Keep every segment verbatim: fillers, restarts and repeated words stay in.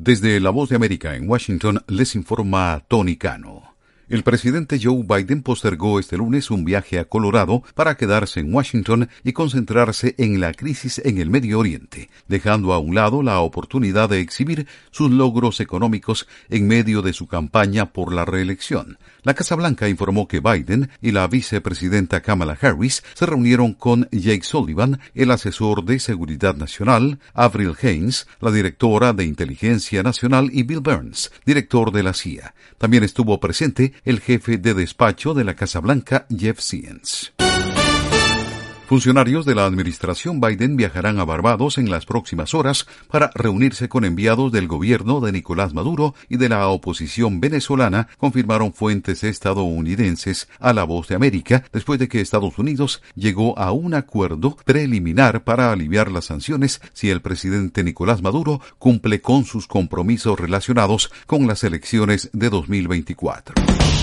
Desde La Voz de América en Washington les informa Tony Cano. El presidente Joe Biden postergó este lunes un viaje a Colorado para quedarse en Washington y concentrarse en la crisis en el Medio Oriente, dejando a un lado la oportunidad de exhibir sus logros económicos en medio de su campaña por la reelección. La Casa Blanca informó que Biden y la vicepresidenta Kamala Harris se reunieron con Jake Sullivan, el asesor de Seguridad Nacional, Avril Haines, la directora de Inteligencia Nacional, y Bill Burns, director de la C I A. También estuvo presente el jefe de despacho de la Casa Blanca, Jeff Zients. Funcionarios de la administración Biden viajarán a Barbados en las próximas horas para reunirse con enviados del gobierno de Nicolás Maduro y de la oposición venezolana, confirmaron fuentes estadounidenses a La Voz de América, después de que Estados Unidos llegó a un acuerdo preliminar para aliviar las sanciones si el presidente Nicolás Maduro cumple con sus compromisos relacionados con las elecciones de dos mil veinticuatro.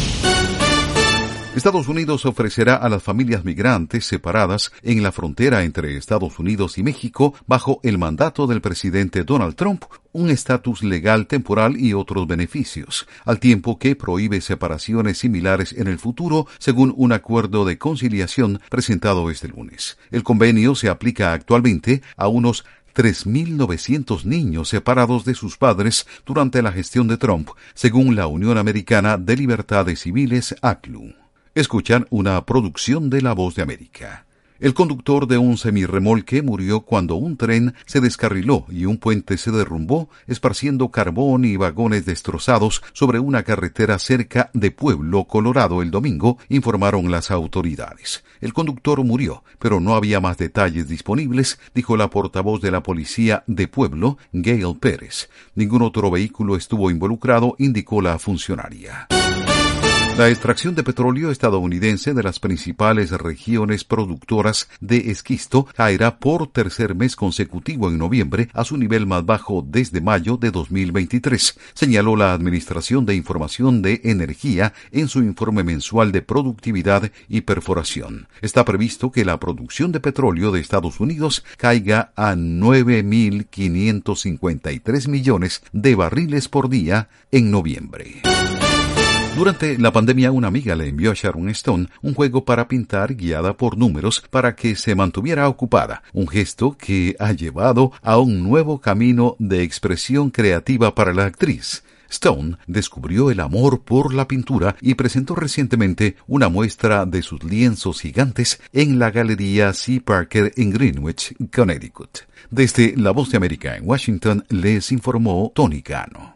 Estados Unidos ofrecerá a las familias migrantes separadas en la frontera entre Estados Unidos y México, bajo el mandato del presidente Donald Trump, un estatus legal temporal y otros beneficios, al tiempo que prohíbe separaciones similares en el futuro, según un acuerdo de conciliación presentado este lunes. El convenio se aplica actualmente a unos tres mil novecientos niños separados de sus padres durante la gestión de Trump, según la Unión Americana de Libertades Civiles, A C L U. Escuchan una producción de La Voz de América. El conductor de un semirremolque murió cuando un tren se descarriló y un puente se derrumbó, esparciendo carbón y vagones destrozados sobre una carretera cerca de Pueblo, Colorado, el domingo, informaron las autoridades. El conductor murió, pero no había más detalles disponibles, dijo la portavoz de la policía de Pueblo, Gail Pérez. Ningún otro vehículo estuvo involucrado, indicó la funcionaria. La extracción de petróleo estadounidense de las principales regiones productoras de esquisto caerá por tercer mes consecutivo en noviembre a su nivel más bajo desde mayo de dos mil veintitrés, señaló la Administración de Información de Energía en su informe mensual de productividad y perforación. Está previsto que la producción de petróleo de Estados Unidos caiga a nueve mil quinientos cincuenta y tres millones de barriles por día en noviembre. Durante la pandemia, una amiga le envió a Sharon Stone un juego para pintar guiada por números para que se mantuviera ocupada, un gesto que ha llevado a un nuevo camino de expresión creativa para la actriz. Stone descubrió el amor por la pintura y presentó recientemente una muestra de sus lienzos gigantes en la Galería C. Parker en Greenwich, Connecticut. Desde La Voz de América en Washington les informó Tony Cano.